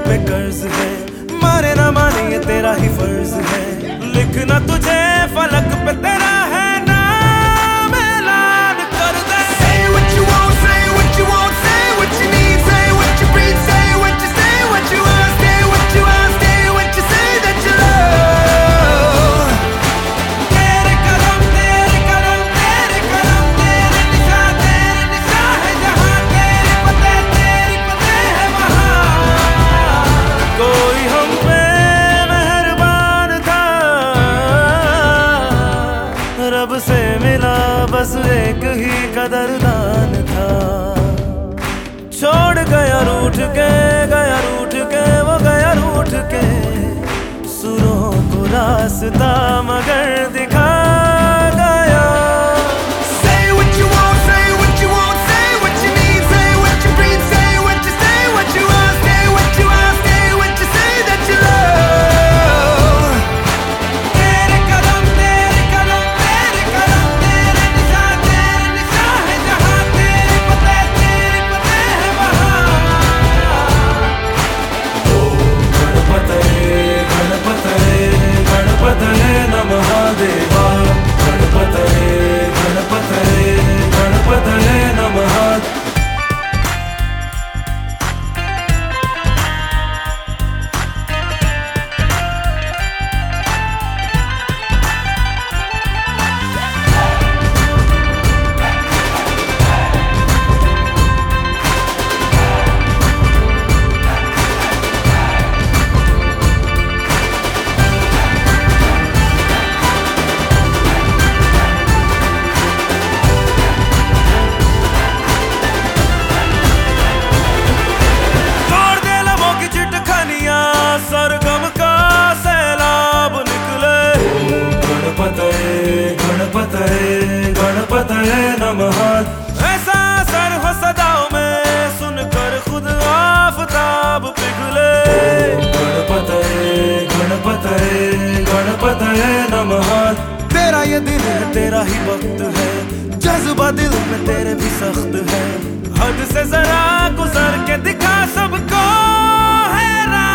पे कर्ज है, माने ना माने ये तेरा ही फर्ज है। लिखना तुझे फलक पे तेरा है नाम, ऐलान कर दे। Say what you want, say what you want, say what you need, say what you breathe, say what you say, what you want, stay what you want, stay what you say that you love. तेरे कदम तेरे निशान है जहाँ, तेरे पते है वहाँ। कोई हम पे मेहरबान था, रब से मिला बस एक ही कदरदान था। छोड़ गया रूठ के वो गया रूठ के, सुरों को रास्ता मगर दिखा गया। Say what you want, say what you want, say what you need, say what you breathe, say what you say, what you want, stay what you want, stay what you say that you love. तेरे कदम तेरे निशान है जहाँ, तेरे पते है वहाँ। गणपतये नमः देवा, गणपतये नमः। सरगम का सैलाब निकले। गणपतये नमः। ऐसा असर हो सदाओं में सुनकर खुद आफताब पिघले। गणपतये नमः। तेरा ये दिन है, तेरा ही वक्त है, जज्बा दिल में तेरे भी सख्त है। हद से जरा गुजर के दिखा सबको है